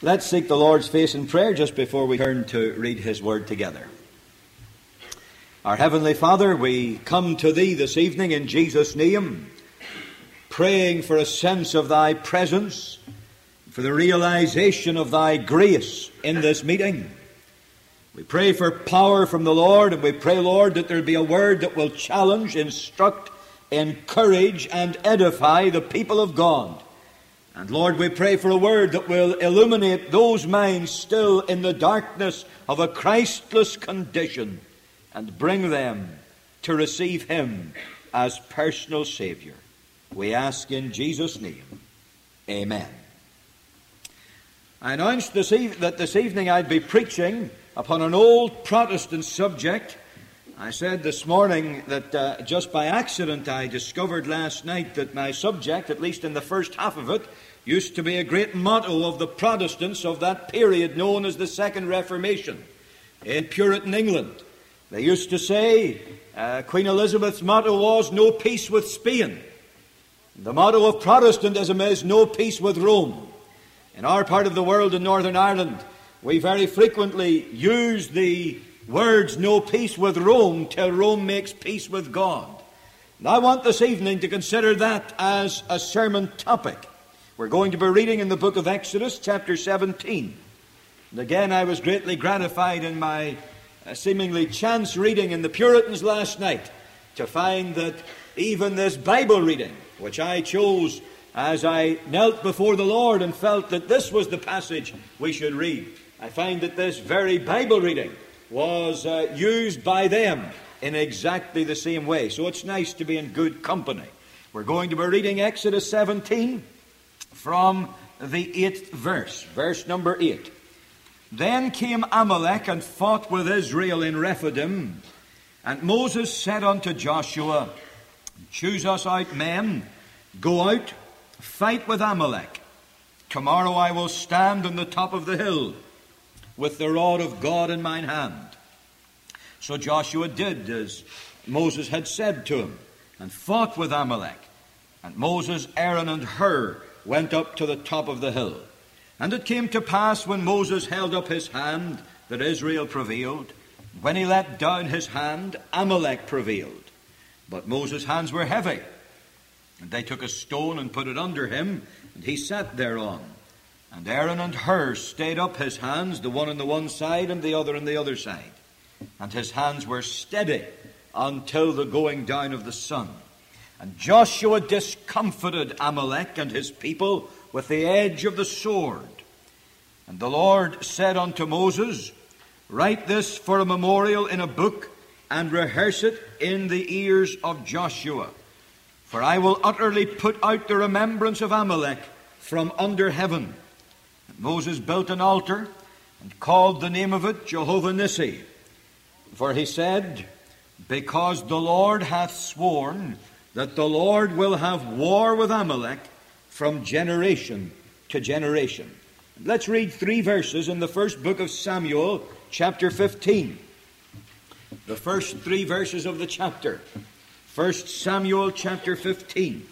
Let's seek the Lord's face in prayer just before we turn to read His Word together. Our Heavenly Father, we come to Thee this evening in Jesus' name, praying for a sense of Thy presence, for the realization of Thy grace in this meeting. We pray for power from the Lord, and we pray, Lord, that there be a word that will challenge, instruct, encourage, and edify the people of God. And Lord, we pray for a word that will illuminate those minds still in the darkness of a Christless condition and bring them to receive Him as personal Savior. We ask in Jesus' name. Amen. I announced that this evening I'd be preaching upon an old Protestant subject. I said this morning that just by accident I discovered last night that my subject, at least in the first half of it, used to be a great motto of the Protestants of that period known as the Second Reformation in Puritan England. They used to say Queen Elizabeth's motto was "No peace with Spain." The motto of Protestantism is "No peace with Rome." In our part of the world, in Northern Ireland, we very frequently use the words "no peace with Rome" till Rome makes peace with God. And I want this evening to consider that as a sermon topic. We're going to be reading in the book of Exodus, chapter 17. And again, I was greatly gratified in my seemingly chance reading in the Puritans last night to find that even this Bible reading, which I chose as I knelt before the Lord and felt that this was the passage we should read, I find that this very Bible reading was used by them in exactly the same way. So it's nice to be in good company. We're going to be reading Exodus 17 from the 8th verse, verse number 8. Then came Amalek and fought with Israel in Rephidim. And Moses said unto Joshua, Choose us out men, go out, fight with Amalek. Tomorrow I will stand on the top of the hill, with the rod of God in mine hand. So Joshua did as Moses had said to him, and fought with Amalek. And Moses, Aaron, and Hur went up to the top of the hill. And it came to pass, when Moses held up his hand, that Israel prevailed. When he let down his hand, Amalek prevailed. But Moses' hands were heavy. And they took a stone and put it under him, and he sat thereon. And Aaron and Hur stayed up his hands, the one on the one side and the other on the other side. And his hands were steady until the going down of the sun. And Joshua discomfited Amalek and his people with the edge of the sword. And the Lord said unto Moses, Write this for a memorial in a book, and rehearse it in the ears of Joshua. For I will utterly put out the remembrance of Amalek from under heaven. And Moses built an altar, and called the name of it Jehovah Nissi. For he said, Because the Lord hath sworn that the Lord will have war with Amalek from generation to generation. Let's read 3 verses in the first book of Samuel, chapter 15. The first 3 verses of the chapter. 1 Samuel, chapter 15.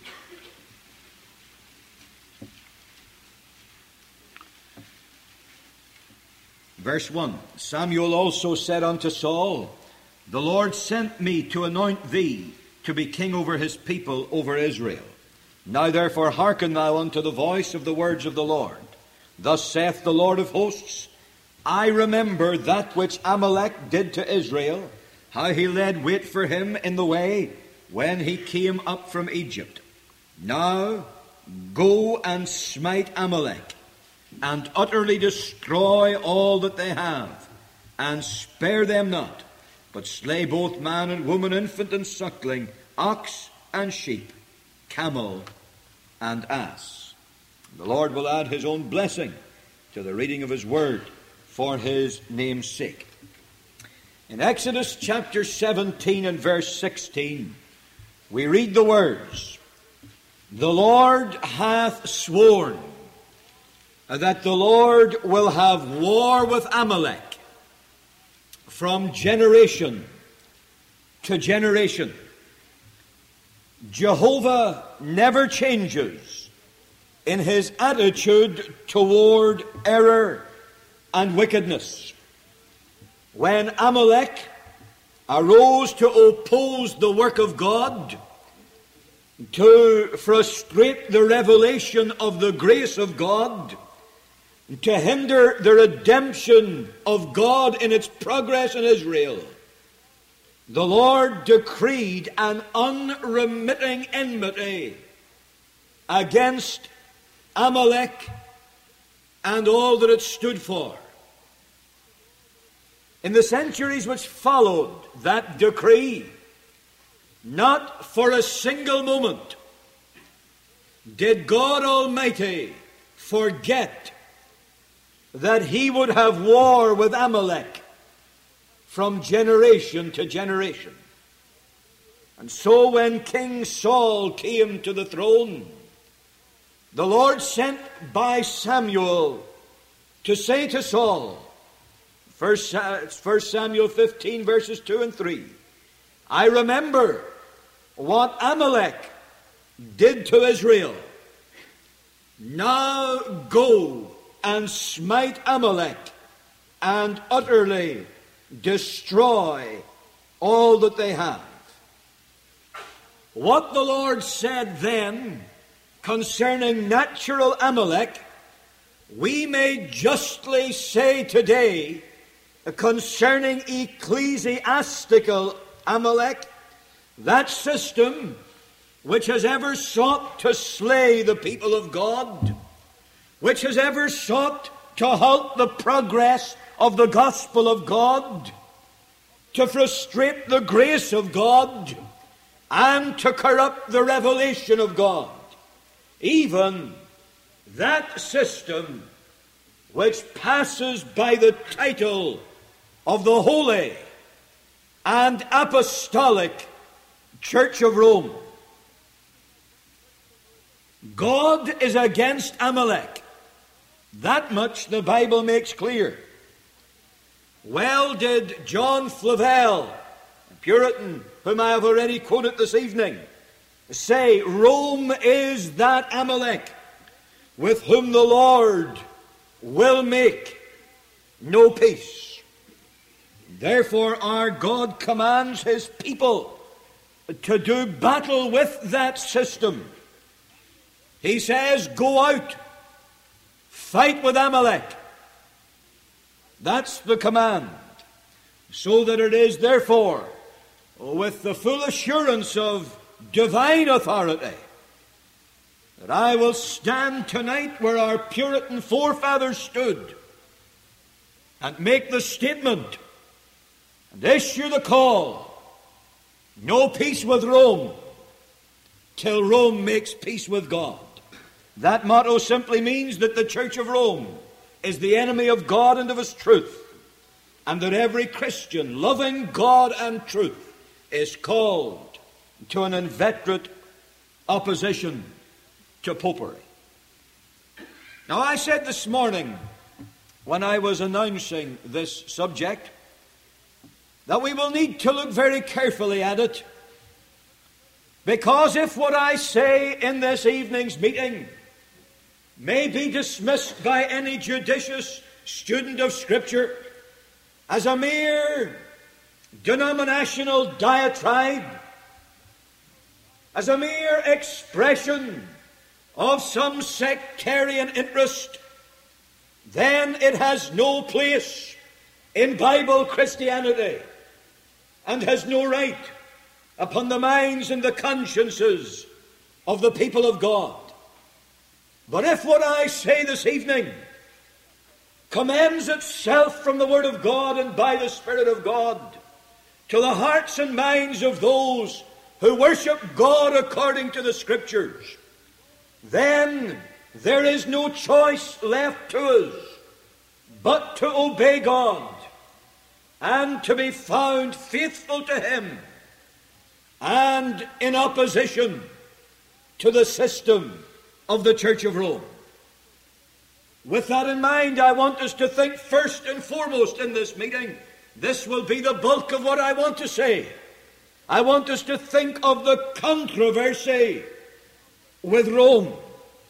Verse 1. Samuel also said unto Saul, The Lord sent me to anoint thee to be king over his people, over Israel. Now therefore hearken thou unto the voice of the words of the Lord. Thus saith the Lord of hosts, I remember that which Amalek did to Israel, how he laid wait for him in the way when he came up from Egypt. Now go and smite Amalek, and utterly destroy all that they have, and spare them not, but slay both man and woman, infant and suckling, ox and sheep, camel and ass. The Lord will add his own blessing to the reading of his word for his name's sake. In Exodus chapter 17 and verse 16, we read the words, The Lord hath sworn that the Lord will have war with Amalek from generation to generation. Jehovah never changes in his attitude toward error and wickedness. When Amalek arose to oppose the work of God, to frustrate the revelation of the grace of God, to hinder the redemption of God in its progress in Israel, the Lord decreed an unremitting enmity against Amalek and all that it stood for. In the centuries which followed that decree, not for a single moment did God Almighty forget that he would have war with Amalek from generation to generation. And so when King Saul came to the throne, the Lord sent by Samuel to say to Saul, 1 Samuel 15 verses 2 and 3, I remember what Amalek did to Israel. Now go and smite Amalek and utterly destroy all that they have. What the Lord said then concerning natural Amalek, we may justly say today concerning ecclesiastical Amalek, that system which has ever sought to slay the people of God, which has ever sought to halt the progress of the gospel of God, to frustrate the grace of God, and to corrupt the revelation of God. Even that system which passes by the title of the Holy and Apostolic Church of Rome. God is against Amalek. That much the Bible makes clear. Well did John Flavel, a Puritan whom I have already quoted this evening, say, Rome is that Amalek with whom the Lord will make no peace. Therefore our God commands his people to do battle with that system. He says, go out, fight with Amalek. That's the command. So that it is, therefore, with the full assurance of divine authority, that I will stand tonight where our Puritan forefathers stood and make the statement and issue the call, no peace with Rome till Rome makes peace with God. That motto simply means that the Church of Rome is the enemy of God and of his truth, and that every Christian loving God and truth is called to an inveterate opposition to popery. Now, I said this morning when I was announcing this subject that we will need to look very carefully at it, because if what I say in this evening's meeting may be dismissed by any judicious student of Scripture as a mere denominational diatribe, as a mere expression of some sectarian interest, then it has no place in Bible Christianity and has no right upon the minds and the consciences of the people of God. But if what I say this evening commends itself from the Word of God and by the Spirit of God to the hearts and minds of those who worship God according to the Scriptures, then there is no choice left to us but to obey God and to be found faithful to Him and in opposition to the system of the Church of Rome. With that in mind, I want us to think first and foremost in this meeting. This will be the bulk of what I want to say. I want us to think of the controversy with Rome.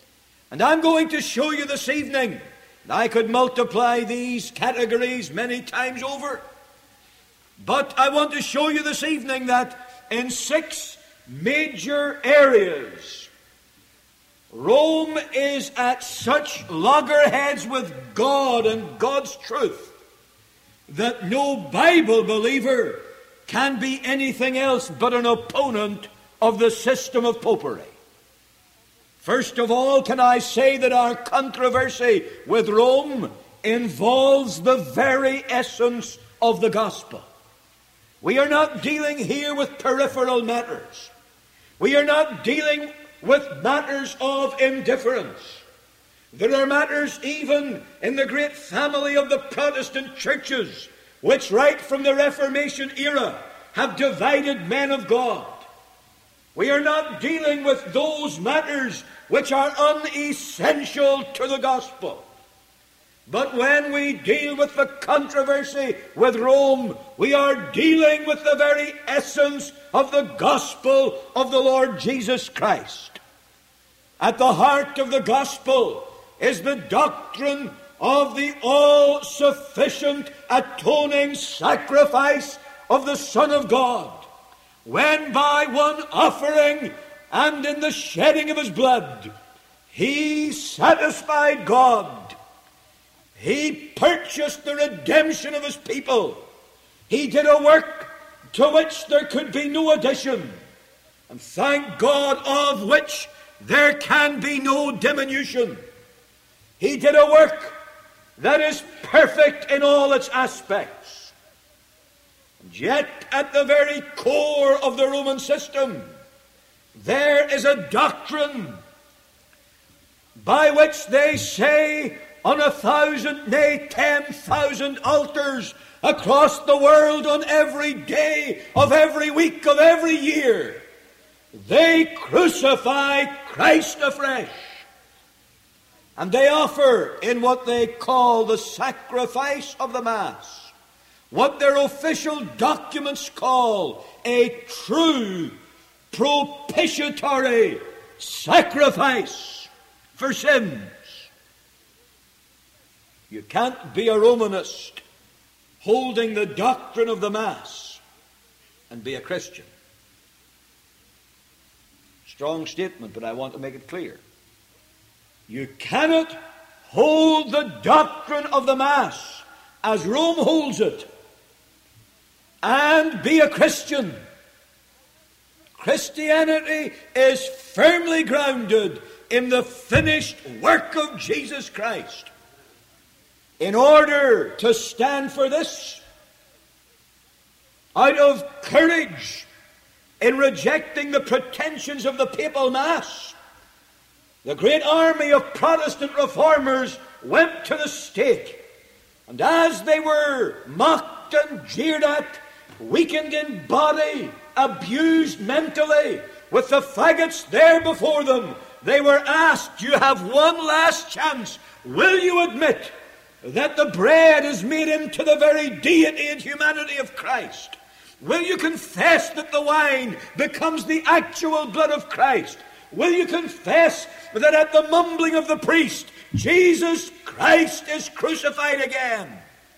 And I'm going to show you this evening, and I could multiply these categories many times over, but I want to show you this evening that in 6 major areas, Rome is at such loggerheads with God and God's truth that no Bible believer can be anything else but an opponent of the system of popery. First of all, can I say that our controversy with Rome involves the very essence of the gospel. We are not dealing here with peripheral matters. We are not dealing with matters of indifference. There are matters even in the great family of the Protestant churches which right from the Reformation era have divided men of God. We are not dealing with those matters which are unessential to the gospel. But when we deal with the controversy with Rome, we are dealing with the very essence of the gospel of the Lord Jesus Christ. At the heart of the gospel is the doctrine of the all-sufficient atoning sacrifice of the Son of God, when by one offering and in the shedding of his blood, he satisfied God. He purchased the redemption of his people. He did a work to which there could be no addition, and thank God, of which there can be no diminution. He did a work that is perfect in all its aspects. And yet, at the very core of the Roman system, there is a doctrine by which they say on 1,000, nay 10,000 altars across the world on every day of every week of every year, they crucify Christ afresh. And they offer in what they call the sacrifice of the Mass, what their official documents call a true propitiatory sacrifice for sins. You can't be a Romanist holding the doctrine of the Mass and be a Christian. Strong statement, but I want to make it clear. You cannot hold the doctrine of the Mass as Rome holds it and be a Christian. Christianity is firmly grounded in the finished work of Jesus Christ. In order to stand for this, out of courage in rejecting the pretensions of the papal Mass, the great army of Protestant reformers went to the stake. And as they were mocked and jeered at, weakened in body, abused mentally, with the faggots there before them, they were asked, you have one last chance. Will you admit that the bread is made into the very deity and humanity of Christ? Will you confess that the wine becomes the actual blood of Christ? Will you confess that at the mumbling of the priest, Jesus Christ is crucified again?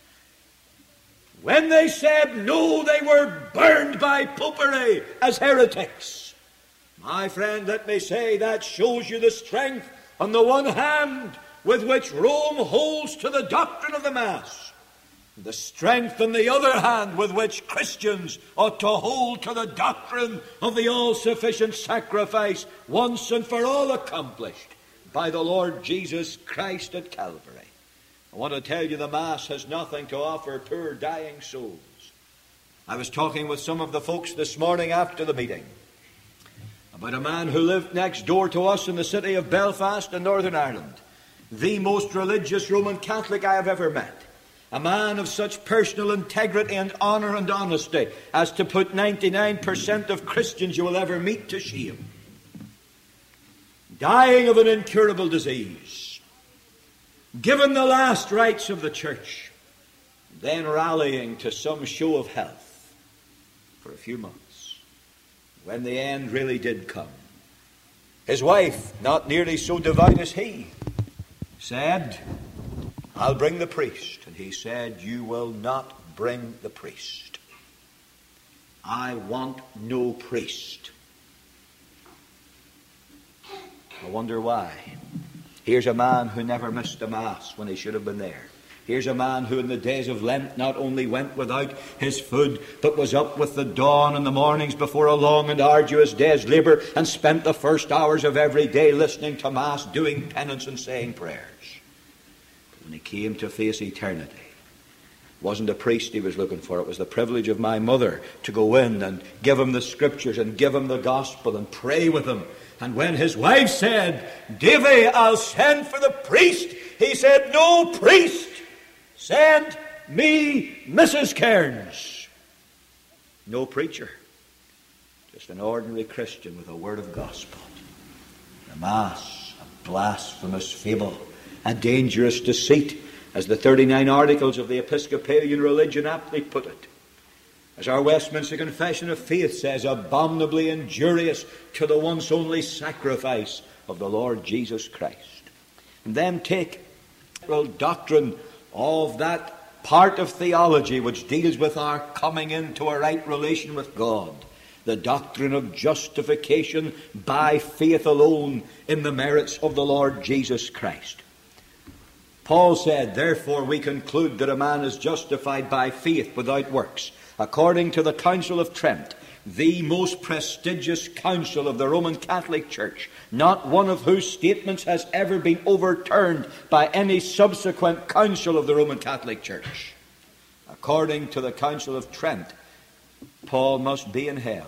When they said no, they were burned by popery as heretics. My friend, let me say that shows you the strength on the one hand with which Rome holds to the doctrine of the Mass, the strength on the other hand with which Christians ought to hold to the doctrine of the all-sufficient sacrifice once and for all accomplished by the Lord Jesus Christ at Calvary. I want to tell you the Mass has nothing to offer poor dying souls. I was talking with some of the folks this morning after the meeting about a man who lived next door to us in the city of Belfast in Northern Ireland, the most religious Roman Catholic I have ever met. A man of such personal integrity and honor and honesty as to put 99% of Christians you will ever meet to shame. Dying of an incurable disease, given the last rites of the church, then rallying to some show of health for a few months. When the end really did come, His wife, not nearly so devout as he, said, "I'll bring the priest." And he said, "You will not bring the priest. I want no priest." I wonder why. Here's a man who never missed a Mass when he should have been there. Here's a man who in the days of Lent not only went without his food, but was up with the dawn in the mornings before a long and arduous day's labour, and spent the first hours of every day listening to Mass, doing penance and saying prayers. But when he came to face eternity, it wasn't a priest he was looking for. It was the privilege of my mother to go in and give him the Scriptures and give him the Gospel and pray with him. And when his wife said, "Davy, I'll send for the priest," he said, "No priest. Send me Mrs. Cairns." No preacher. Just an ordinary Christian with a word of gospel. The Mass, a blasphemous fable, a dangerous deceit, as the 39 Articles of the Episcopalian religion aptly put it. As our Westminster Confession of Faith says, abominably injurious to the once only sacrifice of the Lord Jesus Christ. And then take the doctrine of that part of theology which deals with our coming into a right relation with God, the doctrine of justification by faith alone in the merits of the Lord Jesus Christ. Paul said, "Therefore we conclude that a man is justified by faith without works, according to the Council of Trent, the most prestigious council of the Roman Catholic Church, not one of whose statements has ever been overturned by any subsequent council of the Roman Catholic Church. According to the Council of Trent, Paul must be in hell."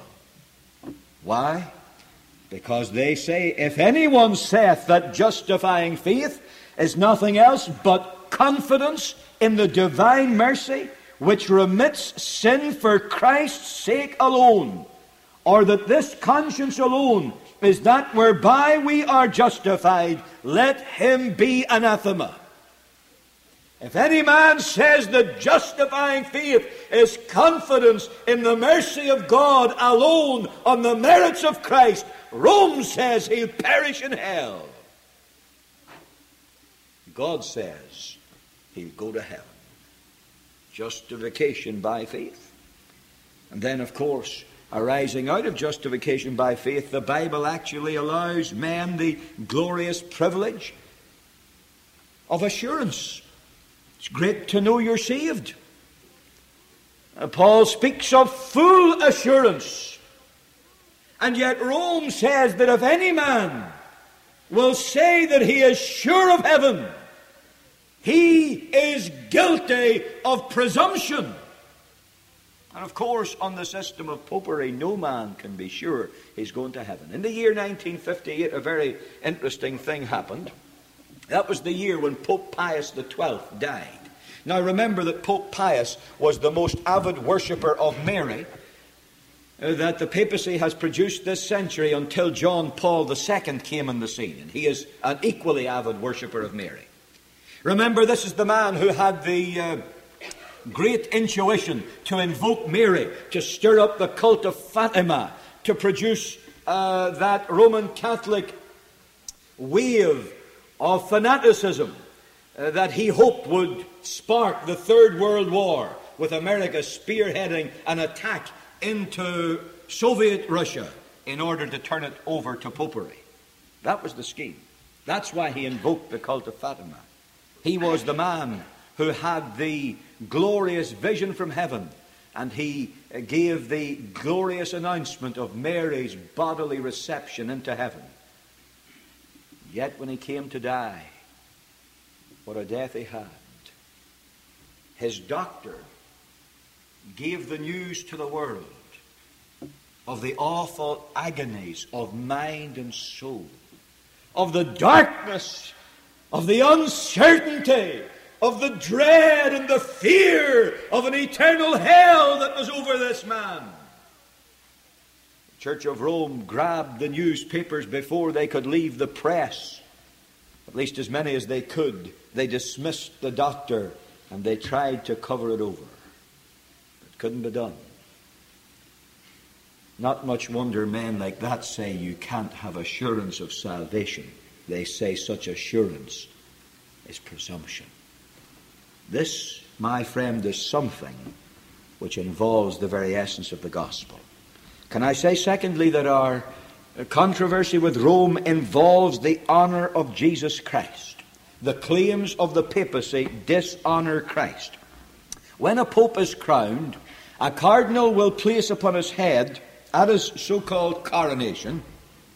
Why? Because they say, if anyone saith that justifying faith is nothing else but confidence in the divine mercy which remits sin for Christ's sake alone, or that this conscience alone is that whereby we are justified, let him be anathema. If any man says that justifying faith is confidence in the mercy of God alone on the merits of Christ, Rome says he'll perish in hell. God says he'll go to heaven. Justification by faith. And then, of course, arising out of justification by faith, the Bible actually allows men the glorious privilege of assurance. It's great to know you're saved. Paul speaks of full assurance. And yet Rome says that if any man will say that he is sure of heaven, he is guilty of presumption. And of course, on the system of popery, no man can be sure he's going to heaven. In the year 1958, a very interesting thing happened. That was the year when Pope Pius XII died. Now remember that Pope Pius was the most avid worshipper of Mary that the papacy has produced this century until John Paul II came on the scene. And he is an equally avid worshipper of Mary. Remember, this is the man who had the great intuition to invoke Mary, to stir up the cult of Fatima, to produce that Roman Catholic wave of fanaticism that he hoped would spark the Third World War, with America spearheading an attack into Soviet Russia in order to turn it over to popery. That was the scheme. That's why he invoked the cult of Fatima. He was the man who had the glorious vision from heaven, and he gave the glorious announcement of Mary's bodily reception into heaven. Yet when he came to die, what a death he had. His doctor gave the news to the world of the awful agonies of mind and soul, of the darkness, of the uncertainty, of the dread and the fear of an eternal hell that was over this man. The Church of Rome grabbed the newspapers before they could leave the press, at least as many as they could. They dismissed the doctor and they tried to cover it over. It couldn't be done. Not much wonder men like that say you can't have assurance of salvation. They say such assurance is presumption. This, my friend, is something which involves the very essence of the gospel. Can I say, secondly, that our controversy with Rome involves the honor of Jesus Christ? The claims of the papacy dishonor Christ. When a pope is crowned, a cardinal will place upon his head, at his so-called coronation,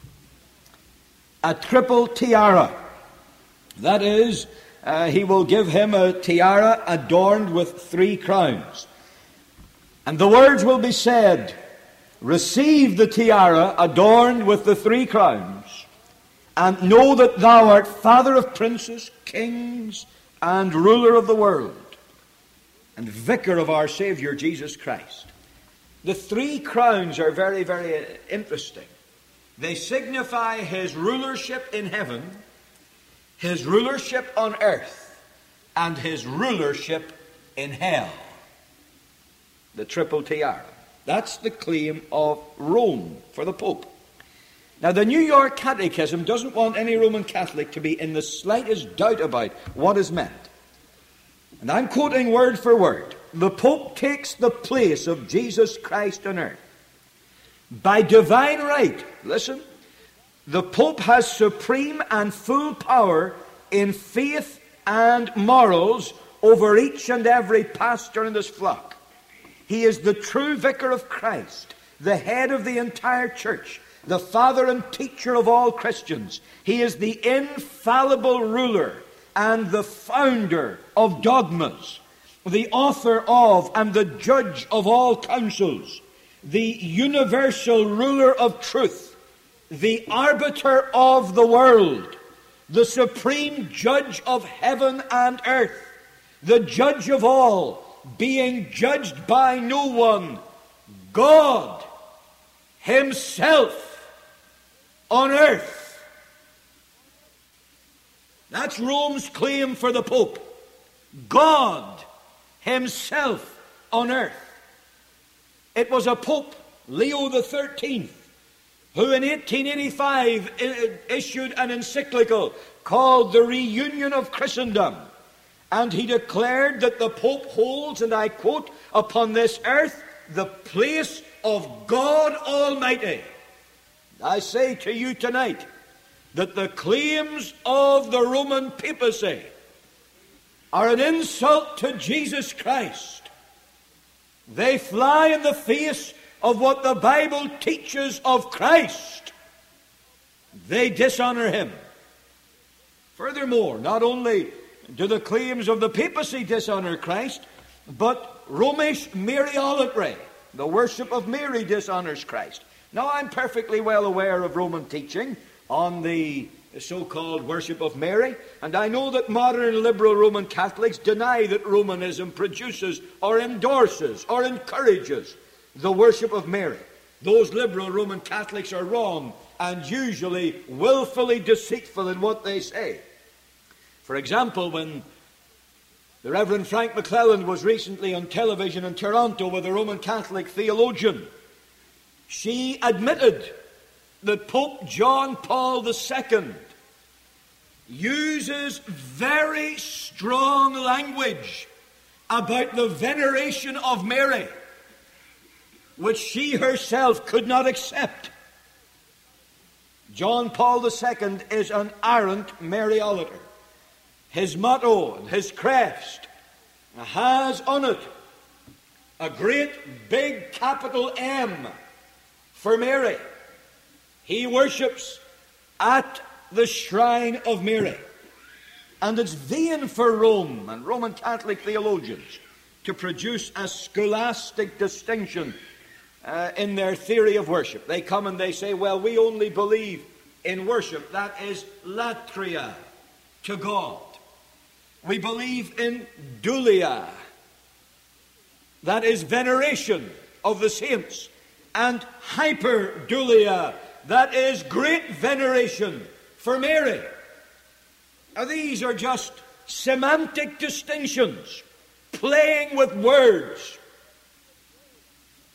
a triple tiara. That is, he will give him a tiara adorned with 3 crowns. And the words will be said, "Receive the tiara adorned with the 3 crowns, and know that thou art Father of princes, kings, and ruler of the world, and vicar of our Savior Jesus Christ." The 3 crowns are very, very interesting. They signify his rulership in heaven, his rulership on earth, and his rulership in hell. The triple tiara. That's the claim of Rome for the Pope. Now, the New York Catechism doesn't want any Roman Catholic to be in the slightest doubt about what is meant. And I'm quoting word for word. The Pope takes the place of Jesus Christ on earth. By divine right, listen, the Pope has supreme and full power in faith and morals over each and every pastor in his flock. He is the true vicar of Christ, the head of the entire church, the father and teacher of all Christians. He is the infallible ruler and the founder of dogmas, the author of and the judge of all councils, the universal ruler of truth, the arbiter of the world, the supreme judge of heaven and earth, the judge of all, being judged by no one, God Himself on earth. That's Rome's claim for the Pope. God Himself on earth. It was a Pope, Leo XIII, who in 1885 issued an encyclical called The Reunion of Christendom. And he declared that the Pope holds, and I quote, "upon this earth the place of God Almighty." I say to you tonight that the claims of the Roman papacy are an insult to Jesus Christ. They fly in the face of what the Bible teaches of Christ. They dishonor Him. Furthermore, not only do the claims of the papacy dishonor Christ, but Romish Mariolatry, the worship of Mary, dishonors Christ. Now, I'm perfectly well aware of Roman teaching on the so-called worship of Mary, and I know that modern liberal Roman Catholics deny that Romanism produces or endorses or encourages the worship of Mary. Those liberal Roman Catholics are wrong and usually willfully deceitful in what they say. For example, when the Reverend Frank McClelland was recently on television in Toronto with a Roman Catholic theologian, she admitted that Pope John Paul II uses very strong language about the veneration of Mary, which she herself could not accept. John Paul II is an arrant Mariolater. His motto and his crest has on it a great big capital M for Mary. He worships at the shrine of Mary. And it's vain for Rome and Roman Catholic theologians to produce a scholastic distinction in their theory of worship. They come and they say, well, we only believe in worship that is latria, to God. We believe in dulia, that is veneration of the saints, and hyperdulia, that is great veneration for Mary. Now, these are just semantic distinctions, playing with words.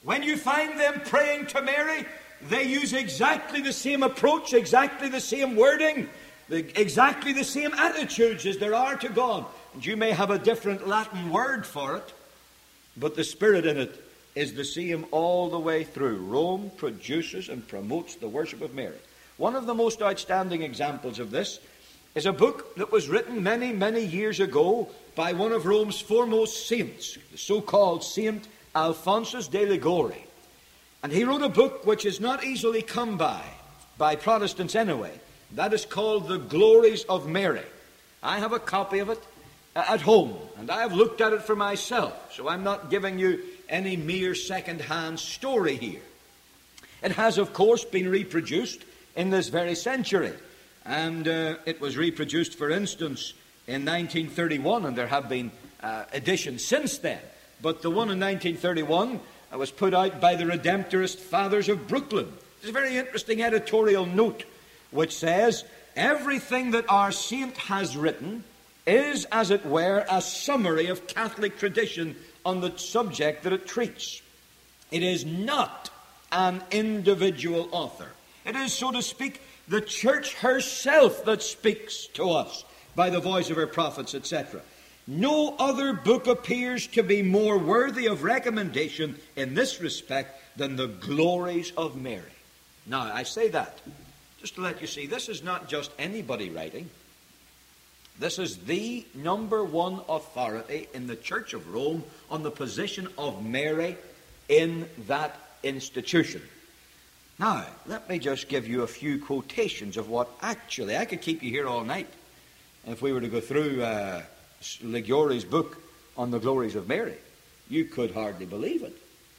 When you find them praying to Mary, they use exactly the same approach, exactly the same wording, exactly the same attitudes as there are to God. And you may have a different Latin word for it, but the spirit in it is the same all the way through. Rome produces and promotes the worship of Mary. One of the most outstanding examples of this is a book that was written many, many years ago by one of Rome's foremost saints, the so-called Saint Alphonsus de Liguori. And he wrote a book which is not easily come by Protestants anyway. That is called The Glories of Mary. I have a copy of it at home, and I have looked at it for myself, so I'm not giving you any mere second-hand story here. It has, of course, been reproduced in this very century, and it was reproduced, for instance, in 1931, and there have been editions since then. But the one in 1931 was put out by the Redemptorist Fathers of Brooklyn. There's a very interesting editorial note which says, everything that our saint has written is, as it were, a summary of Catholic tradition on the subject that it treats. It is not an individual author. It is, so to speak, the Church herself that speaks to us by the voice of her prophets, etc. No other book appears to be more worthy of recommendation in this respect than the Glories of Mary. Now, I say that just to let you see, this is not just anybody writing. This is the number one authority in the Church of Rome on the position of Mary in that institution. Now, let me just give you a few quotations of what actually, I could keep you here all night if we were to go through Liguori's book on the Glories of Mary. You could hardly believe it.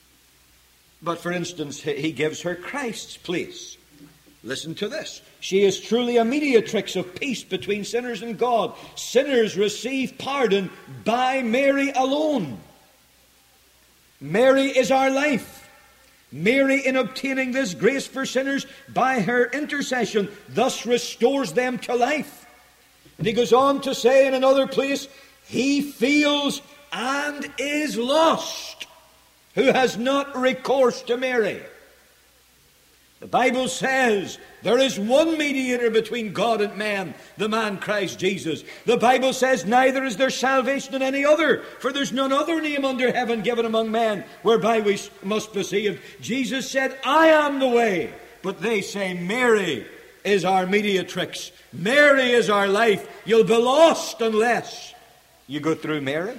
But for instance, he gives her Christ's place. Listen to this. She is truly a mediatrix of peace between sinners and God. Sinners receive pardon by Mary alone. Mary is our life. Mary, in obtaining this grace for sinners by her intercession, thus restores them to life. And he goes on to say in another place, he feels and is lost who has not recourse to Mary. The Bible says there is one mediator between God and man, the man Christ Jesus. The Bible says neither is there salvation in any other, for there's none other name under heaven given among men whereby we must be saved. Jesus said, I am the way. But they say Mary is our mediatrix. Mary is our life. You'll be lost unless you go through Mary.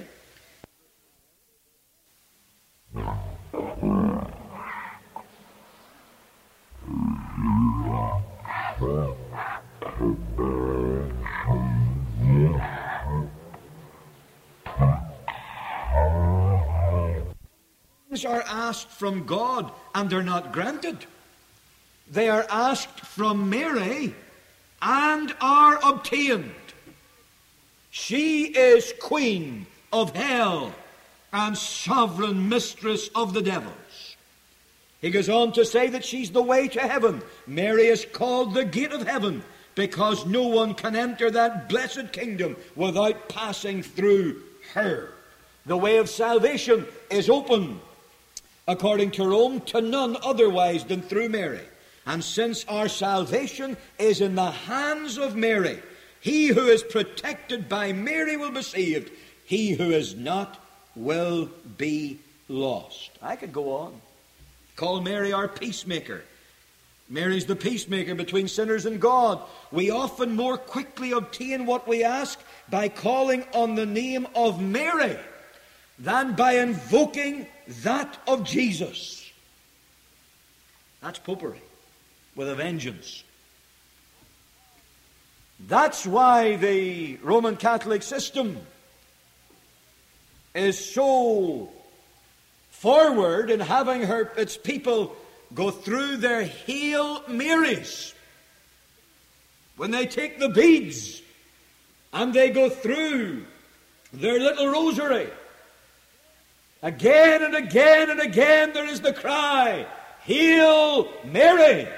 Things are asked from God and they're not granted. They are asked from Mary and are obtained. She is queen of hell and sovereign mistress of the devils. He goes on to say that she's the way to heaven. Mary is called the gate of heaven because no one can enter that blessed kingdom without passing through her. The way of salvation is open, according to Rome, to none otherwise than through Mary. And since our salvation is in the hands of Mary, he who is protected by Mary will be saved. He who is not will be lost. I could go on. Call Mary our peacemaker. Mary's the peacemaker between sinners and God. We often more quickly obtain what we ask by calling on the name of Mary than by invoking that of Jesus. That's popery with a vengeance. That's why the Roman Catholic system is so forward in having its people go through their Hail Marys. When they take the beads and they go through their little rosary, again and again and again there is the cry, Hail Mary.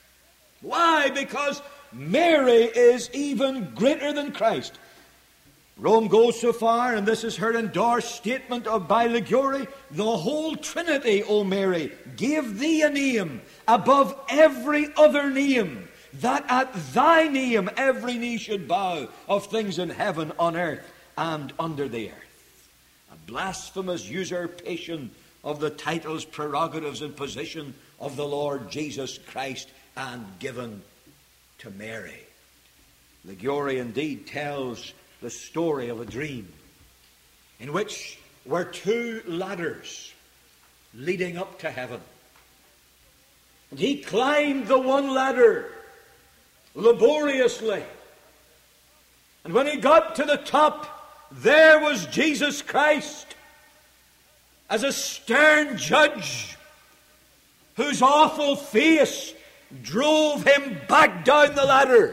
Why? Because Mary is even greater than Christ. Rome goes so far, and this is her endorsed statement of by Liguori, the whole Trinity, O Mary, gave thee a name above every other name, that at thy name every knee should bow, of things in heaven, on earth, and under the earth. A blasphemous usurpation of the titles, prerogatives, and position of the Lord Jesus Christ, and given to Mary. Liguori indeed tells the story of a dream in which were two ladders leading up to heaven. And he climbed the one ladder laboriously. And when he got to the top, there was Jesus Christ as a stern judge whose awful face drove him back down the ladder.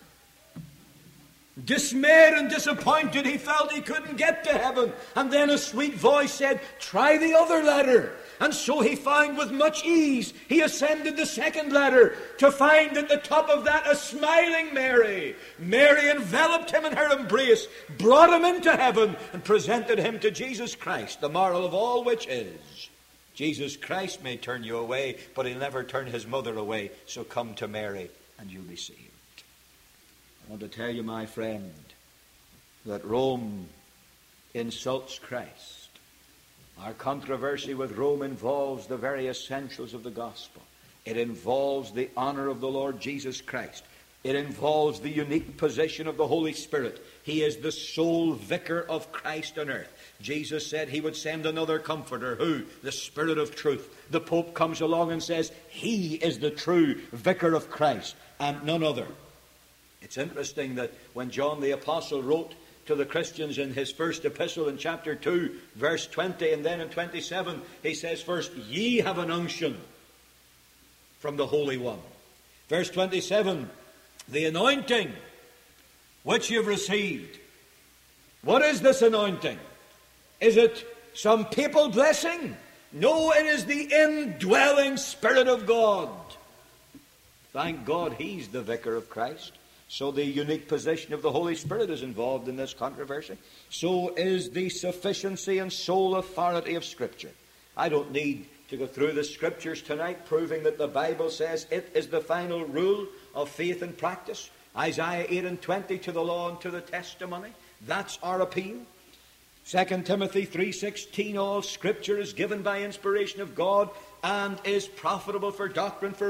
Dismayed and disappointed, he felt he couldn't get to heaven. And then a sweet voice said, try the other ladder. And so he found with much ease, he ascended the second ladder to find at the top of that a smiling Mary. Mary enveloped him in her embrace, brought him into heaven, and presented him to Jesus Christ. The moral of all which is, Jesus Christ may turn you away, but he'll never turn his mother away. So come to Mary and you'll be saved. I want to tell you, my friend, that Rome insults Christ. Our controversy with Rome involves the very essentials of the gospel. It involves the honor of the Lord Jesus Christ. It involves the unique position of the Holy Spirit. He is the sole vicar of Christ on earth. Jesus said he would send another comforter. Who? The Spirit of truth. The Pope comes along and says he is the true vicar of Christ and none other. It's interesting that when John the Apostle wrote to the Christians in his first epistle in chapter 2, verse 20, and then in 27, he says, first, ye have an unction from the Holy One. Verse 27, the anointing which you've received. What is this anointing? Is it some papal blessing? No, it is the indwelling Spirit of God. Thank God he's the vicar of Christ. So the unique position of the Holy Spirit is involved in this controversy. So is the sufficiency and sole authority of Scripture. I don't need to go through the Scriptures tonight, proving that the Bible says it is the final rule of faith and practice. Isaiah 8:20, to the law and to the testimony. That's our appeal. 2 Timothy 3:16, all Scripture is given by inspiration of God and is profitable for doctrine, for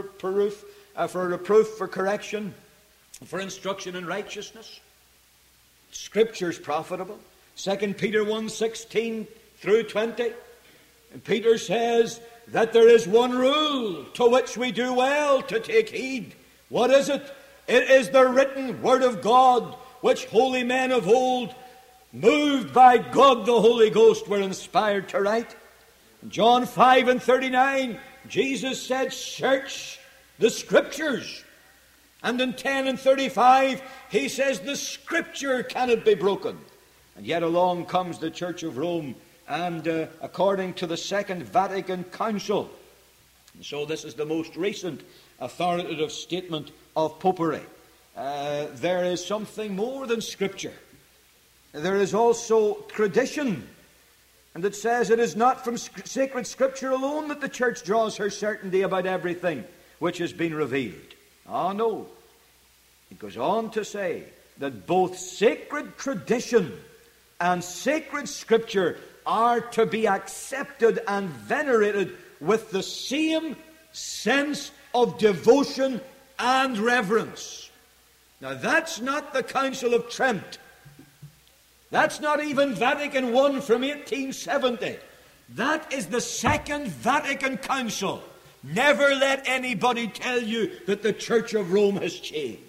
reproof, for correction, for instruction in righteousness. Scripture's profitable. 2 Peter 1:16 through 20. And Peter says that there is one rule to which we do well to take heed. What is it? It is the written word of God, which holy men of old, moved by God the Holy Ghost, were inspired to write. In John 5:39, Jesus said, search the Scriptures. And in 10:35, he says the Scripture cannot be broken. And yet along comes the Church of Rome, and according to the Second Vatican Council, and so this is the most recent authoritative statement of popery, there is something more than Scripture. There is also tradition. And it says it is not from sacred Scripture alone that the Church draws her certainty about everything which has been revealed. Ah, no. It goes on to say that both sacred tradition and sacred Scripture are to be accepted and venerated with the same sense of devotion and reverence. Now, that's not the Council of Trent. That's not even Vatican I from 1870. That is the Second Vatican Council. Never let anybody tell you that the Church of Rome has changed.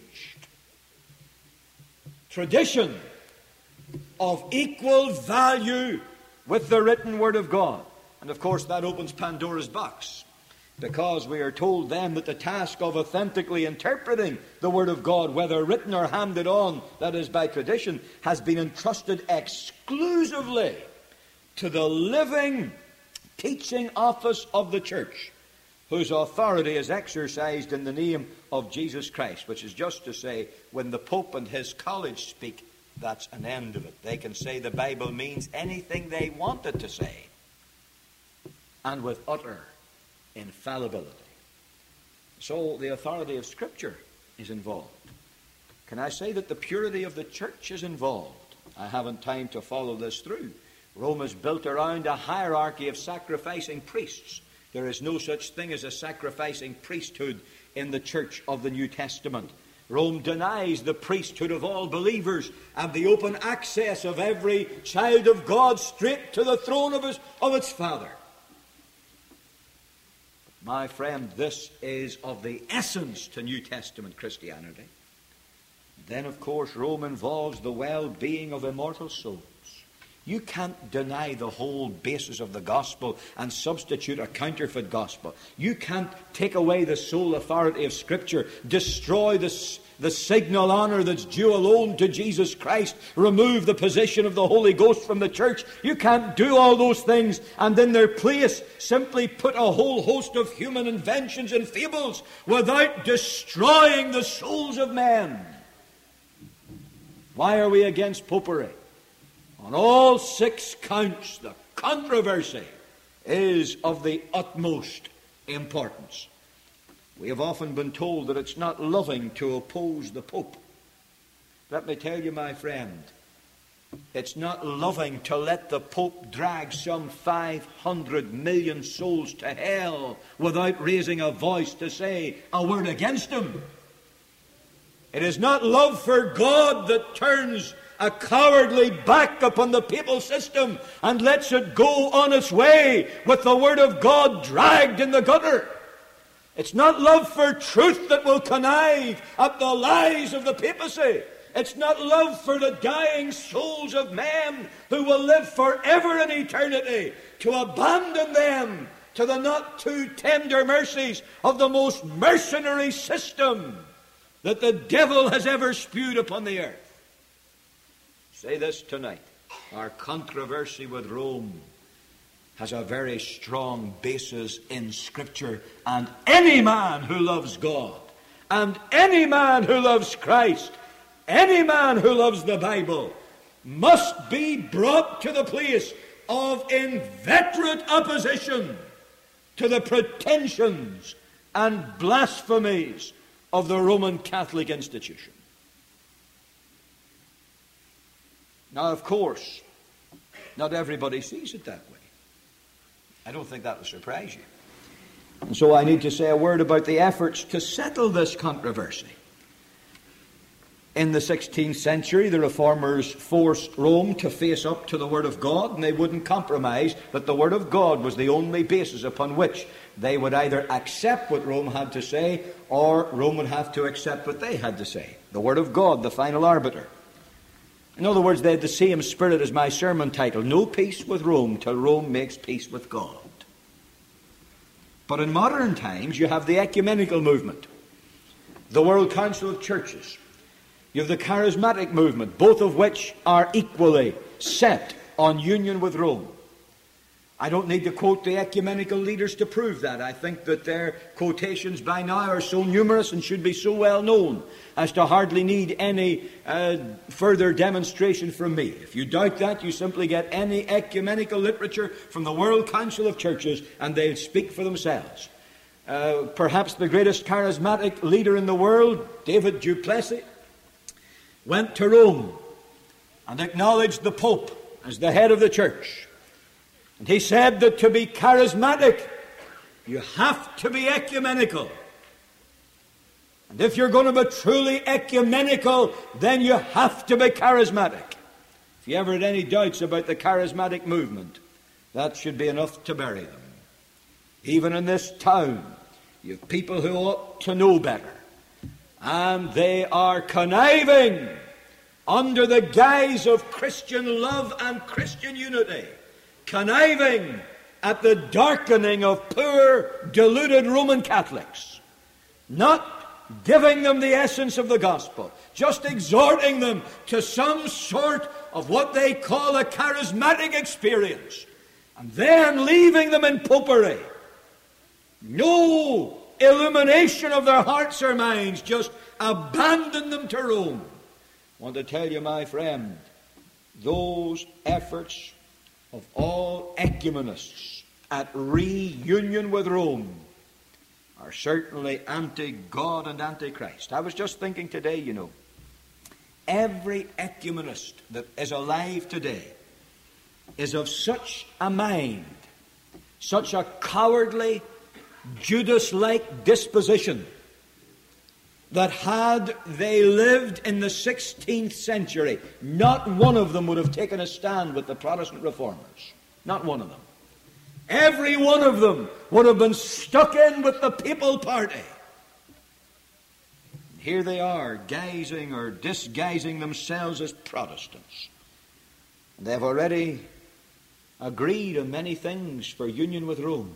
Tradition of equal value with the written Word of God. And of course that opens Pandora's box, because we are told then that the task of authentically interpreting the Word of God, whether written or handed on, that is by tradition, has been entrusted exclusively to the living teaching office of the Church, whose authority is exercised in the name of Jesus Christ, which is just to say, when the Pope and his college speak, that's an end of it. They can say the Bible means anything they want it to say, and with utter infallibility. So the authority of Scripture is involved. Can I say that the purity of the church is involved? I haven't time to follow this through. Rome is built around a hierarchy of sacrificing priests. There is no such thing as a sacrificing priesthood in the church of the New Testament. Rome denies the priesthood of all believers and the open access of every child of God straight to the throne of its Father. My friend, this is of the essence to New Testament Christianity. Then, of course, Rome involves the well-being of immortal souls. You can't deny the whole basis of the gospel and substitute a counterfeit gospel. You can't take away the sole authority of Scripture, destroy the signal honor that's due alone to Jesus Christ, remove the position of the Holy Ghost from the church. You can't do all those things and in their place simply put a whole host of human inventions and fables without destroying the souls of men. Why are we against popery? On all 6 counts, the controversy is of the utmost importance. We have often been told that it's not loving to oppose the Pope. Let me tell you, my friend, it's not loving to let the Pope drag some 500 million souls to hell without raising a voice to say a word against him. It is not love for God that turns a cowardly back upon the papal system and lets it go on its way with the Word of God dragged in the gutter. It's not love for truth that will connive at the lies of the papacy. It's not love for the dying souls of men who will live forever in eternity, to abandon them to the not too tender mercies of the most mercenary system that the devil has ever spewed upon the earth. Say this tonight. Our controversy with Rome has a very strong basis in Scripture, and any man who loves God, and any man who loves Christ, any man who loves the Bible, must be brought to the place of inveterate opposition to the pretensions and blasphemies of the Roman Catholic institution. Now, of course, not everybody sees it that way. I don't think that will surprise you. And so I need to say a word about the efforts to settle this controversy. In the 16th century, the Reformers forced Rome to face up to the Word of God, and they wouldn't compromise that the Word of God was the only basis upon which they would either accept what Rome had to say, or Rome would have to accept what they had to say. The Word of God, the final arbiter. In other words, they had the same spirit as my sermon title, No Peace with Rome till Rome makes peace with God. But in modern times, you have the ecumenical movement, the World Council of Churches. You have the charismatic movement, both of which are equally set on union with Rome. I don't need to quote the ecumenical leaders to prove that. I think that their quotations by now are so numerous and should be so well known as to hardly need any further demonstration from me. If you doubt that, you simply get any ecumenical literature from the World Council of Churches and they'll speak for themselves. Perhaps the greatest charismatic leader in the world, David du Plessis, went to Rome and acknowledged the Pope as the head of the church. And he said that to be charismatic, you have to be ecumenical. And if you're going to be truly ecumenical, then you have to be charismatic. If you ever had any doubts about the charismatic movement, that should be enough to bury them. Even in this town, you have people who ought to know better. And they are conniving under the guise of Christian love and Christian unity, conniving at the darkening of poor, deluded Roman Catholics, not giving them the essence of the gospel, just exhorting them to some sort of what they call a charismatic experience, and then leaving them in popery. No illumination of their hearts or minds, just abandon them to Rome. I want to tell you, my friend, those efforts of all ecumenists at reunion with Rome are certainly anti-God and anti-Christ. I was just thinking today, every ecumenist that is alive today is of such a mind, such a cowardly, Judas-like disposition, that had they lived in the 16th century, not one of them would have taken a stand with the Protestant reformers. Not one of them. Every one of them would have been stuck in with the Papal Party. Here they are, guising or disguising themselves as Protestants. They have already agreed on many things for union with Rome.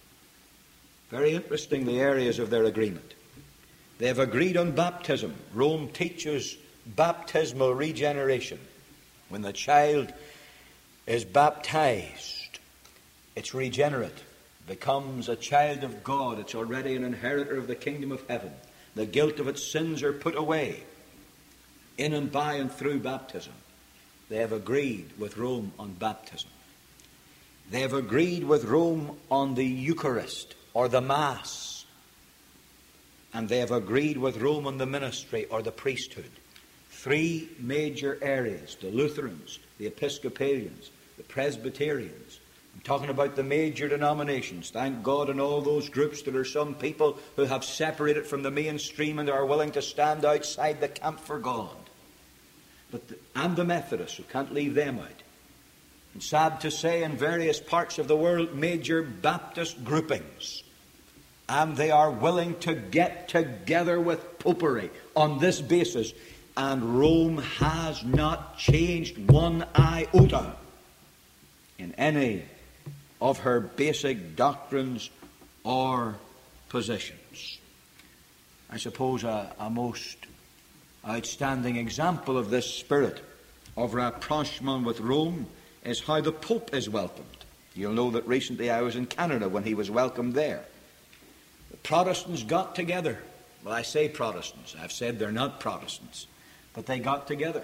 Very interesting, the areas of their agreement. They have agreed on baptism. Rome teaches baptismal regeneration. When the child is baptized, it's regenerate, becomes a child of God. It's already an inheritor of the kingdom of heaven. The guilt of its sins are put away in and by and through baptism. They have agreed with Rome on baptism. They have agreed with Rome on the Eucharist or the Mass. And they have agreed with Rome on the ministry or the priesthood. Three major areas: the Lutherans, the Episcopalians, the Presbyterians. I'm talking about the major denominations. Thank God in all those groups there are some people who have separated from the mainstream and are willing to stand outside the camp for God. And the Methodists, who can't leave them out. And sad to say, in various parts of the world, major Baptist groupings. And they are willing to get together with popery on this basis. And Rome has not changed one iota in any of her basic doctrines or positions. I suppose a most outstanding example of this spirit of rapprochement with Rome is how the Pope is welcomed. You'll know that recently I was in Canada when he was welcomed there. The Protestants got together. Well, I say Protestants. I've said they're not Protestants. But they got together.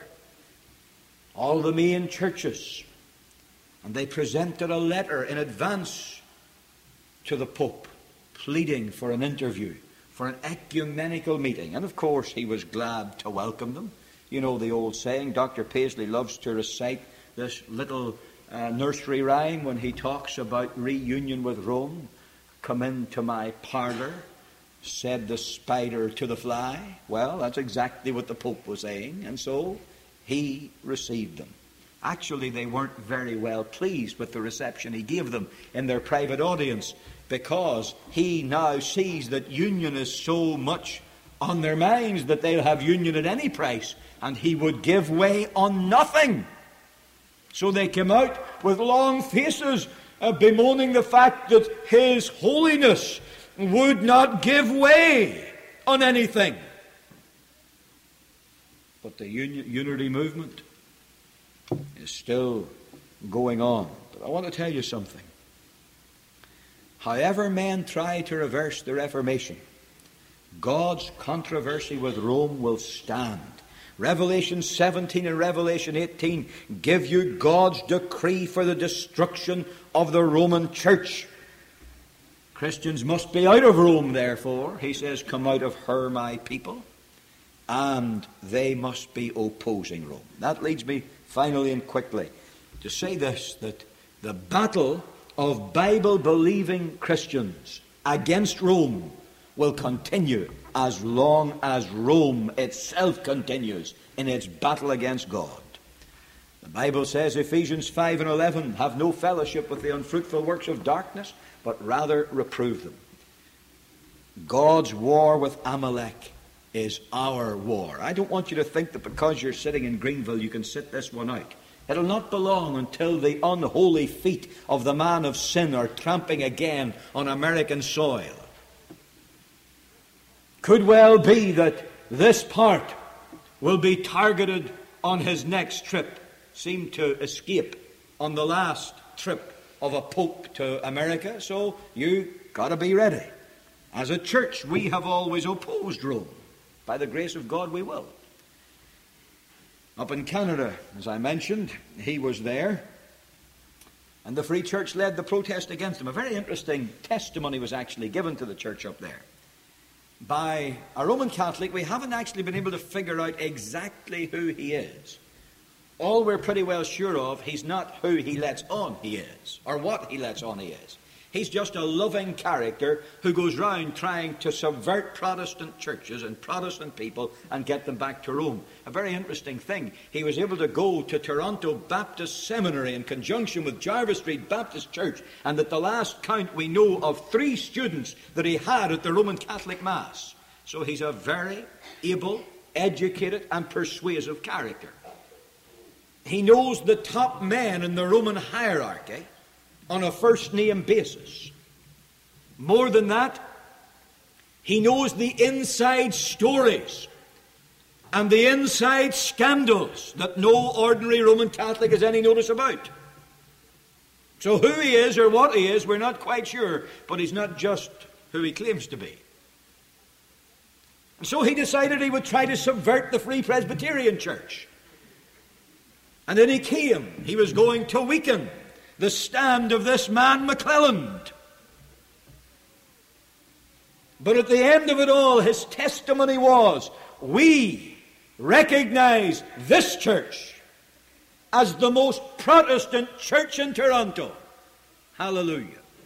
All the main churches. And they presented a letter in advance to the Pope, pleading for an interview, for an ecumenical meeting. And of course he was glad to welcome them. You know the old saying, Dr. Paisley loves to recite this little nursery rhyme when he talks about reunion with Rome. Come into my parlour, said the spider to the fly. Well, that's exactly what the Pope was saying. And so he received them. Actually, they weren't very well pleased with the reception he gave them in their private audience, because he now sees that union is so much on their minds that they'll have union at any price, and he would give way on nothing. So they came out with long faces, bemoaning the fact that His Holiness would not give way on anything. But the unity movement is still going on. But I want to tell you something. However men try to reverse the Reformation, God's controversy with Rome will stand. Revelation 17 and Revelation 18 give you God's decree for the destruction of the Roman Church. Christians must be out of Rome, therefore. He says, come out of her, my people. And they must be opposing Rome. That leads me finally and quickly to say this, that the battle of Bible-believing Christians against Rome will continue as long as Rome itself continues in its battle against God. The Bible says, Ephesians 5 and 11, have no fellowship with the unfruitful works of darkness, but rather reprove them. God's war with Amalek is our war. I don't want you to think that because you're sitting in Greenville you can sit this one out. It'll not be long until the unholy feet of the man of sin are tramping again on American soil. Could well be that this part will be targeted on his next trip. Seemed to escape on the last trip of a pope to America, so you got to be ready. As a church, we have always opposed Rome. By the grace of God, we will. Up in Canada, as I mentioned, he was there. And the Free Church led the protest against him. A very interesting testimony was actually given to the church up there by a Roman Catholic. We haven't actually been able to figure out exactly who he is. All we're pretty well sure of, he's not who he lets on he is, or what he lets on he is. He's just a loving character who goes round trying to subvert Protestant churches and Protestant people and get them back to Rome. A very interesting thing. He was able to go to Toronto Baptist Seminary in conjunction with Jarvis Street Baptist Church, and at the last count we know of 3 students that he had at the Roman Catholic Mass. So he's a very able, educated and persuasive character. He knows the top men in the Roman hierarchy on a first-name basis. More than that, he knows the inside stories and the inside scandals that no ordinary Roman Catholic has any notice about. So who he is or what he is, we're not quite sure, but he's not just who he claims to be. And so he decided he would try to subvert the Free Presbyterian Church. And then he came. He was going to weaken the stand of this man McClelland. But at the end of it all, his testimony was, we recognize this church as the most Protestant church in Toronto. Hallelujah.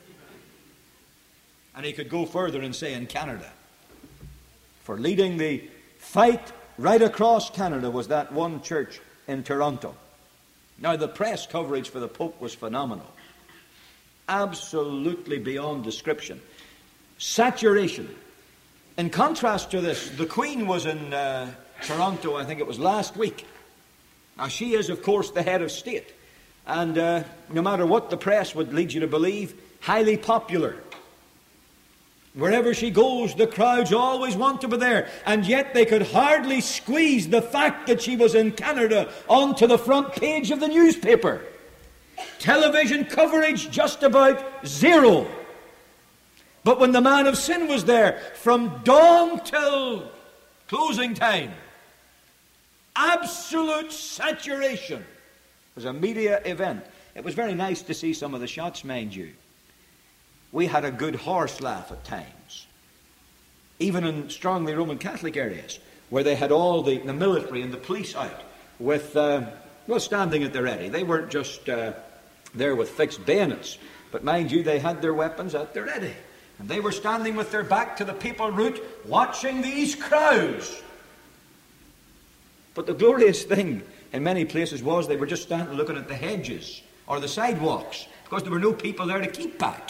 And he could go further and say in Canada, for leading the fight right across Canada was that one church in Toronto. Now, the press coverage for the Pope was phenomenal. Absolutely beyond description. Saturation. In contrast to this, the Queen was in Toronto, I think it was last week. Now, she is, of course, the head of state. And no matter what the press would lead you to believe, highly popular. Wherever she goes, the crowds always want to be there. And yet they could hardly squeeze the fact that she was in Canada onto the front page of the newspaper. Television coverage just about zero. But when the man of sin was there, from dawn till closing time, absolute saturation. It was a media event. It was very nice to see some of the shots, mind you. We had a good horse laugh at times, even in strongly Roman Catholic areas, where they had all the military and the police out with, standing at the ready. They weren't just there with fixed bayonets, but mind you, they had their weapons at the ready. And they were standing with their back to the Papal route, watching these crowds. But the glorious thing in many places was they were just standing looking at the hedges or the sidewalks, because there were no people there to keep back.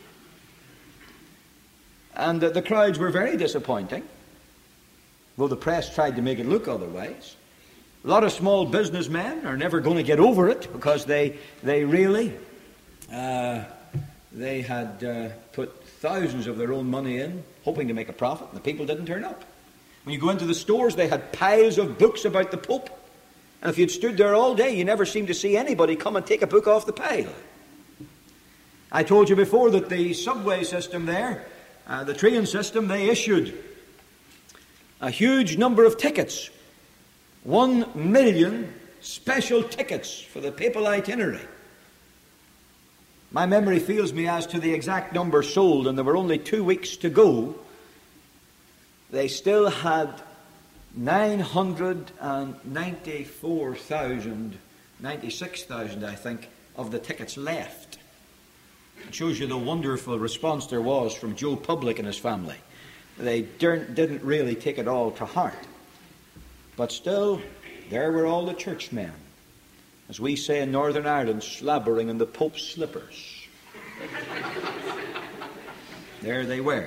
And the crowds were very disappointing, though the press tried to make it look otherwise. A lot of small businessmen are never going to get over it, because they really they had put thousands of their own money in, hoping to make a profit, and the people didn't turn up. When you go into the stores, they had piles of books about the Pope, and if you'd stood there all day, you never seemed to see anybody come and take a book off the pile. I told you before that the subway system there, the train system, they issued a huge number of tickets. 1 million special tickets for the papal itinerary. My memory fails me as to the exact number sold, and there were only 2 weeks to go. They still had 96,000, I think, of the tickets left. It shows you the wonderful response there was from Joe Public and his family. They didn't really take it all to heart. But still, there were all the churchmen, as we say in Northern Ireland, slabbering in the Pope's slippers. There they were.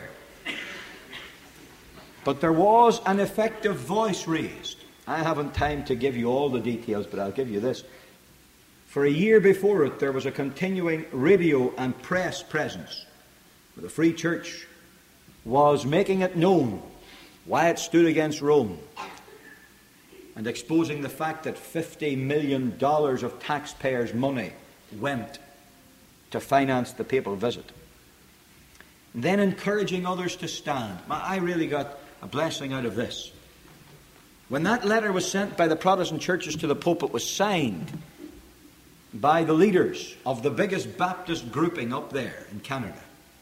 But there was an effective voice raised. I haven't time to give you all the details, but I'll give you this. For a year before it, there was a continuing radio and press presence, where the Free Church was making it known why it stood against Rome, and exposing the fact that $50 million of taxpayers' money went to finance the papal visit. And then encouraging others to stand. I really got a blessing out of this. When that letter was sent by the Protestant churches to the Pope, it was signed by the leaders of the biggest Baptist grouping up there in Canada.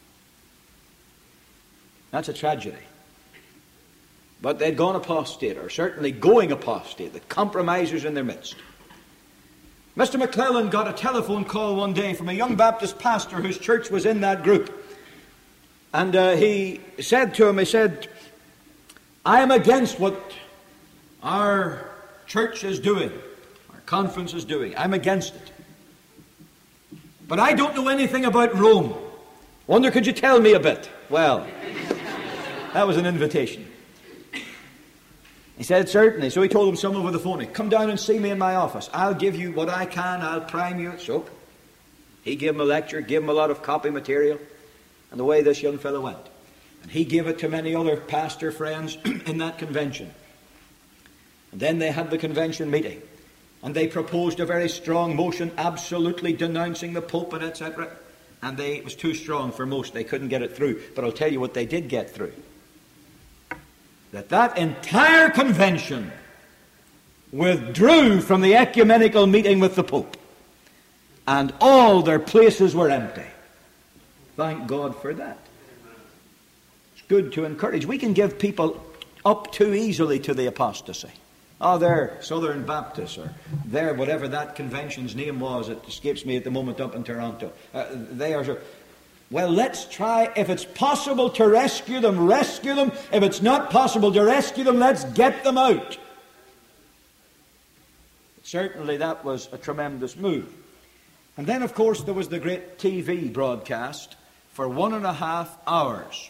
That's a tragedy. But they'd gone apostate, or certainly going apostate, the compromisers in their midst. Mr. McClelland got a telephone call one day from a young Baptist pastor whose church was in that group. And he said to him, he said, I am against what our church is doing, our conference is doing. I'm against it. But I don't know anything about Rome. Wonder, could you tell me a bit? Well, that was an invitation. He said, certainly. So he told him some over the phone, come down and see me in my office. I'll give you what I can. I'll prime you. So he gave him a lecture, gave him a lot of copy material, and the way this young fellow went. And he gave it to many other pastor friends in that convention. And then they had the convention meeting. And they proposed a very strong motion, absolutely denouncing the Pope and etc. And it was too strong for most. They couldn't get it through. But I'll tell you what they did get through. That entire convention withdrew from the ecumenical meeting with the Pope. And all their places were empty. Thank God for that. It's good to encourage. We can give people up too easily to the apostasy. Oh, they're Southern Baptists, or they're whatever that convention's name was. It escapes me at the moment up in Toronto. They are... Well, let's try, if it's possible to rescue them, rescue them. If it's not possible to rescue them, let's get them out. Certainly that was a tremendous move. And then, of course, there was the great TV broadcast for 1.5 hours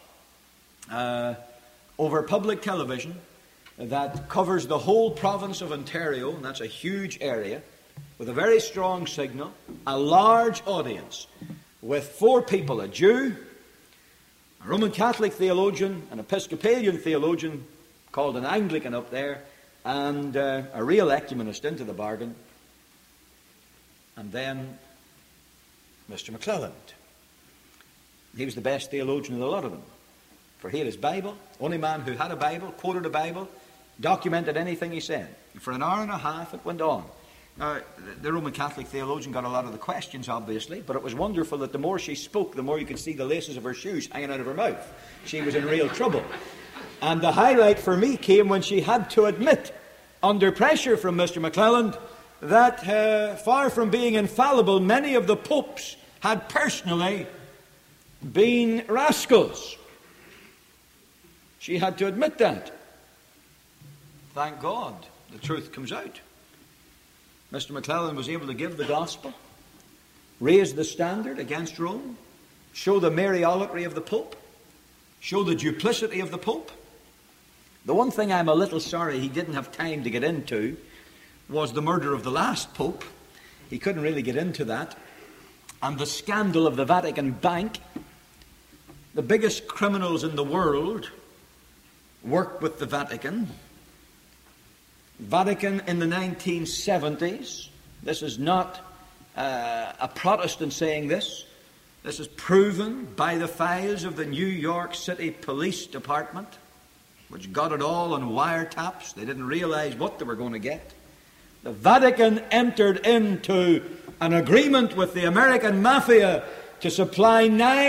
over public television that covers the whole province of Ontario, and that's a huge area, with a very strong signal, a large audience, with 4 people, a Jew, a Roman Catholic theologian, an Episcopalian theologian called an Anglican up there, and a real ecumenist into the bargain, and then Mr. McClelland. He was the best theologian of the lot of them, for he had his Bible, only man who had a Bible, quoted a Bible, documented anything he said. And for 1.5 hours it went on. Now, the Roman Catholic theologian got a lot of the questions, obviously, but it was wonderful that the more she spoke, the more you could see the laces of her shoes hanging out of her mouth. She was in real trouble. And the highlight for me came when she had to admit, under pressure from Mr. McClelland, that far from being infallible, many of the popes had personally been rascals. She had to admit that. Thank God, the truth comes out. Mr. McClelland was able to give the gospel, raise the standard against Rome, show the Mariolatry of the Pope, show the duplicity of the Pope. The one thing I'm a little sorry he didn't have time to get into was the murder of the last Pope. He couldn't really get into that. And the scandal of the Vatican Bank. The biggest criminals in the world worked with the Vatican. Vatican in the 1970s. This is not a Protestant saying this. This is proven by the files of the New York City Police Department, which got it all on wiretaps. They didn't realize what they were going to get. The Vatican entered into an agreement with the American Mafia to supply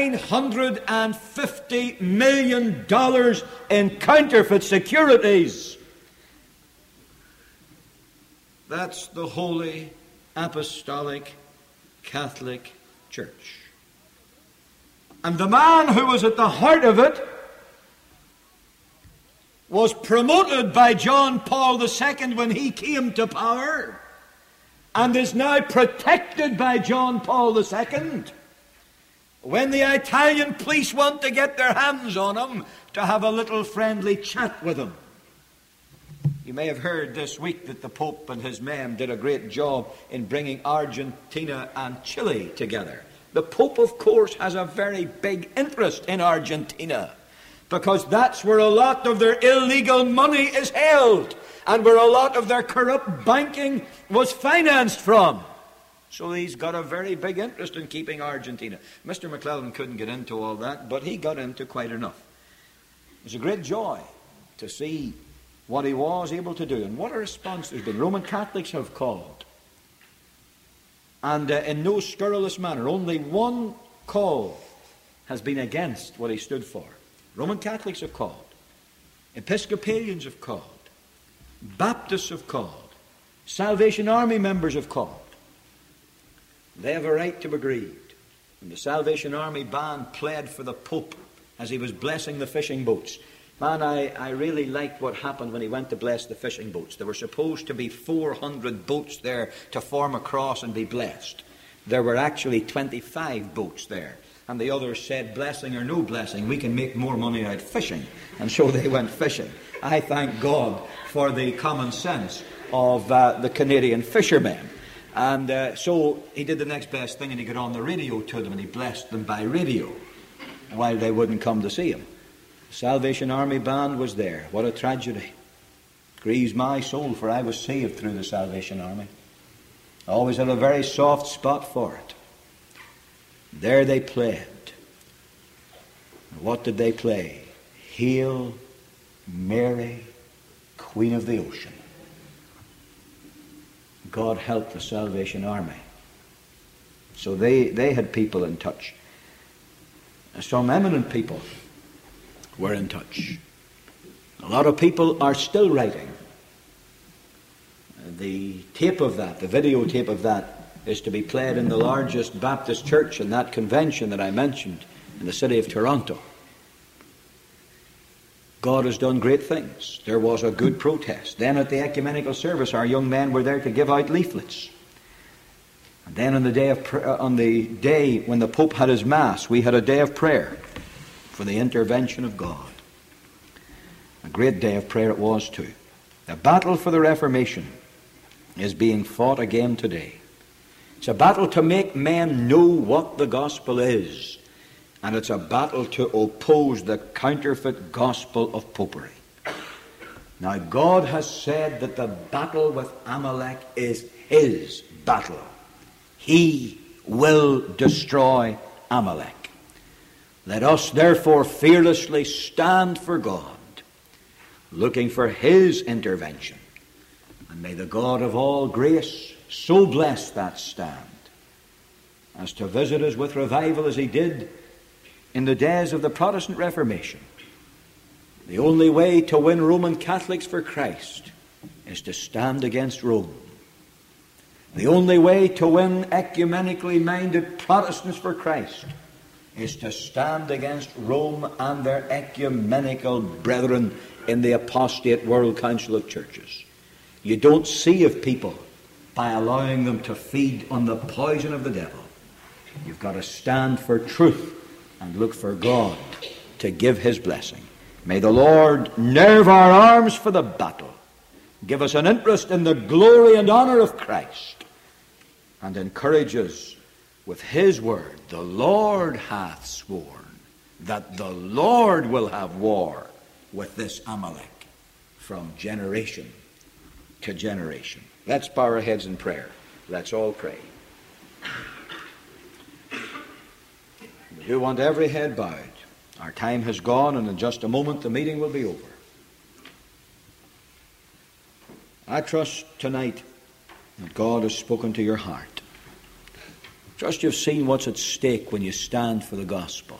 $950 million in counterfeit securities. That's the Holy Apostolic Catholic Church. And the man who was at the heart of it was promoted by John Paul II when he came to power, and is now protected by John Paul II when the Italian police want to get their hands on him to have a little friendly chat with him. You may have heard this week that the Pope and his men did a great job in bringing Argentina and Chile together. The Pope, of course, has a very big interest in Argentina, because that's where a lot of their illegal money is held, and where a lot of their corrupt banking was financed from. So he's got a very big interest in keeping Argentina. Mr. McClelland couldn't get into all that, but he got into quite enough. It was a great joy to see what he was able to do. And what a response there's been. Roman Catholics have called. And in no scurrilous manner, only one call has been against what he stood for. Roman Catholics have called. Episcopalians have called. Baptists have called. Salvation Army members have called. They have a right to be grieved. And the Salvation Army band pled for the Pope as he was blessing the fishing boats. Man, I really liked what happened when he went to bless the fishing boats. There were supposed to be 400 boats there to form a cross and be blessed. There were actually 25 boats there. And the others said, blessing or no blessing, we can make more money out fishing. And so they went fishing. I thank God for the common sense of the Canadian fishermen. And so he did the next best thing, and he got on the radio to them, and he blessed them by radio while they wouldn't come to see him. The Salvation Army band was there. What a tragedy. Grieves my soul, for I was saved through the Salvation Army. I always had a very soft spot for it. There they played. And what did they play? Hail Mary, Queen of the Ocean. God help the Salvation Army. So they had people in touch. Some eminent people were in touch. A lot of people are still writing. The tape of that, the videotape of that, is to be played in the largest Baptist church in that convention that I mentioned in the city of Toronto. God has done great things. There was a good protest. Then at the ecumenical service, our young men were there to give out leaflets. And then on the day when the Pope had his Mass, we had a day of prayer for the intervention of God. A great day of prayer it was too. The battle for the Reformation is being fought again today. It's a battle to make men know what the gospel is. And it's a battle to oppose the counterfeit gospel of popery. Now, God has said that the battle with Amalek is his battle. He will destroy Amalek. Let us therefore fearlessly stand for God, looking for his intervention. And may the God of all grace so bless that stand as to visit us with revival as he did in the days of the Protestant Reformation. The only way to win Roman Catholics for Christ is to stand against Rome. The only way to win ecumenically minded Protestants for Christ is to stand against Rome and their ecumenical brethren in the apostate World Council of Churches. You don't save people by allowing them to feed on the poison of the devil. You've got to stand for truth and look for God to give his blessing. May the Lord nerve our arms for the battle, give us an interest in the glory and honor of Christ, and encourage us with his word. The Lord hath sworn that the Lord will have war with this Amalek from generation to generation. Let's bow our heads in prayer. Let's all pray. We do want every head bowed. Our time has gone, and in just a moment the meeting will be over. I trust tonight that God has spoken to your heart. Trust you've seen what's at stake when you stand for the gospel.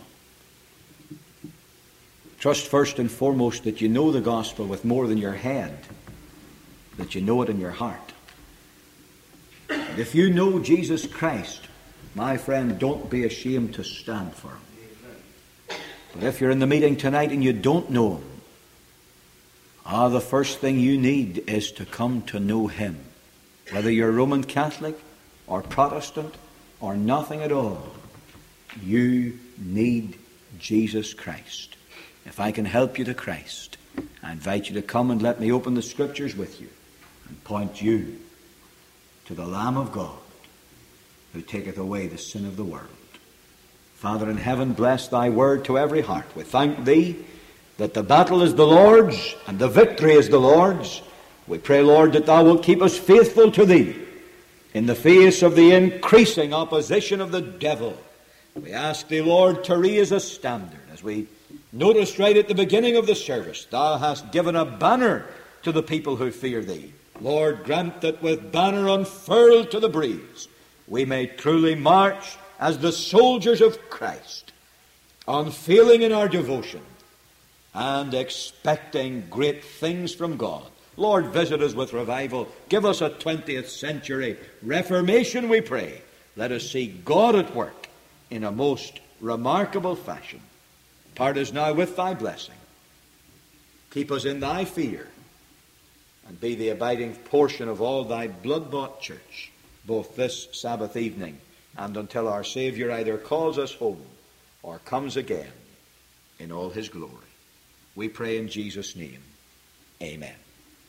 Trust first and foremost that you know the gospel with more than your head, that you know it in your heart. And if you know Jesus Christ, my friend, don't be ashamed to stand for him. But if you're in the meeting tonight and you don't know him, the first thing you need is to come to know him. Whether you're Roman Catholic or Protestant or nothing at all, you need Jesus Christ. If I can help you to Christ, I invite you to come and let me open the Scriptures with you and point you to the Lamb of God who taketh away the sin of the world. Father in heaven, bless thy word to every heart. We thank thee that the battle is the Lord's and the victory is the Lord's. We pray, Lord, that thou wilt keep us faithful to thee in the face of the increasing opposition of the devil. We ask thee, Lord, to raise a standard. As we noticed right at the beginning of the service, thou hast given a banner to the people who fear thee. Lord, grant that with banner unfurled to the breeze, we may truly march as the soldiers of Christ, unfailing in our devotion and expecting great things from God. Lord, visit us with revival. Give us a 20th century Reformation, we pray. Let us see God at work in a most remarkable fashion. Part us now with thy blessing. Keep us in thy fear, and be the abiding portion of all thy blood-bought church, both this Sabbath evening and until our Saviour either calls us home or comes again in all his glory. We pray in Jesus' name. Amen.